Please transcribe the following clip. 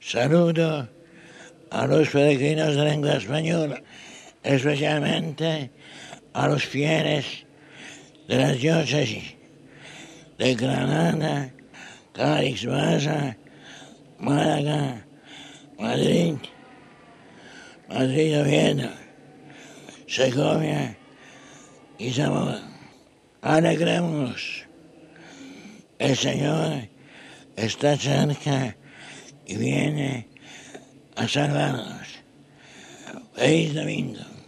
Saludo a los peregrinos de lengua española, especialmente a los fieles de las diócesis de Granada, Cádiz, Baza, Málaga, Madrid, Oviedo, Segovia y Zamora. Alegrémonos, el Señor está cerca y viene a salvarnos. Feliz domingo.